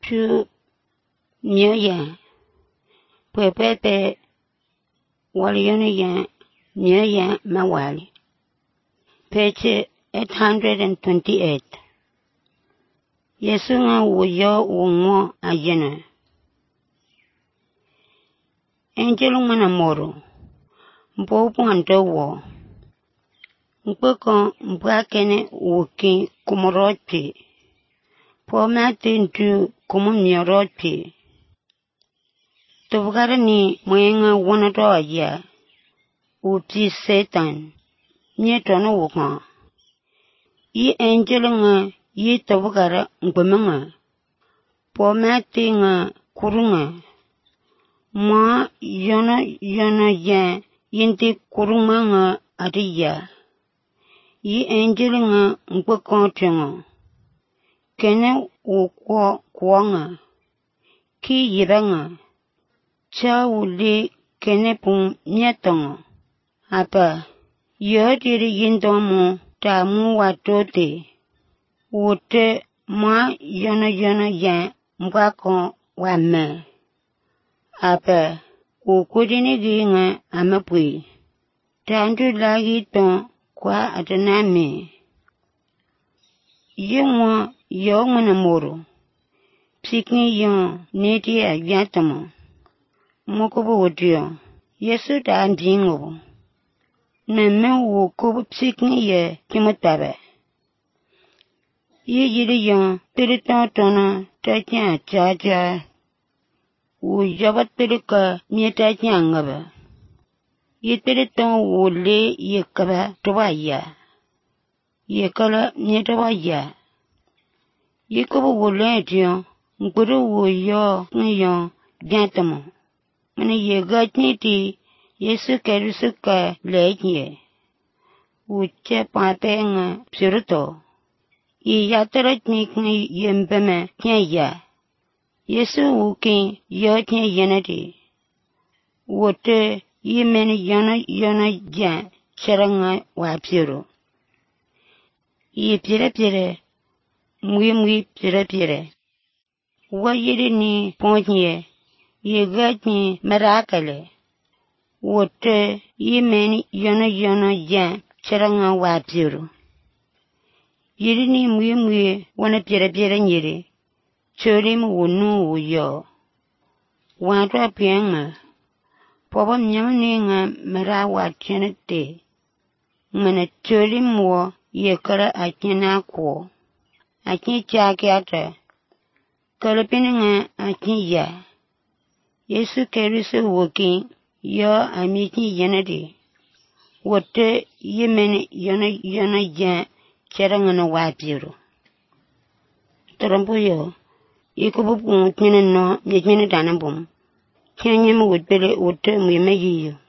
chu mio ya pepe walioni ya mio ya mawali. Page 828. Yesu nga wuyo wungo ayena. Angelo mana moro. Mbopo andowo. Mpoko mbakene wuki kumorochi. Pomati ndu kumumyorochi. Tobugara ni mwenga wanato ya. Upi Satan. Nyetono wuka. Yi angelo nga yi tobugara ngwemanga. Pomati nga kurunga. Ma yono ya yinti kurunga nga adiya. Yi angel nga ngwakontenga. Kene ukwa nga. Ki yiranga. Cha uli kene pung nyetonga. Apa. Yodiri yindomo tamu watote. Wote ma yono ya mwako wame. Apa. Ukudini ginga amapui. Tandu lagi ton kwa atanami. Yungwa yongwa na moro. Psikin yon neti ya yatama. Mokobo wadiyo. Yesu da andingo. Neme wukubu psikin ye kimotaba. Yiri yon piliton tona tajan jaja. Wu yabat pilika mieta jangaba. Yipiliton wule yekaba tawaya. Yekala mietawaya. Yekubu wule diyo. Nguru wuyo ngayon jantama. Mane yegatniti Yesu kerusuka leje. Uche pape nga psiruto. Yataratnik nga yembeme kenya. Yesu wuki yote yenati. Wote yimeni yana jan charanga wapiro. Yi pire. Mwi pire. Wayiri ni ponye. Yegatni marakale. Wote yimeni yana jan charanga wapiro. Yiri ni mwi wana pire nyiri. Cholim wunu wuyo. Wantwa pienga. Pobo mnyamni nga mara wachenete. Ngana cholim wo yekara achena ko. Achen chake ata. Kalapini nga achen ya. Yesu kerusu woki yo amiti yenadi. Wote yemeni yana jan charangana wapiro. Tarampuyo. Ikubu kung tine no, yekine tanambum. Kenya mu wudbele wote mwime yiyo.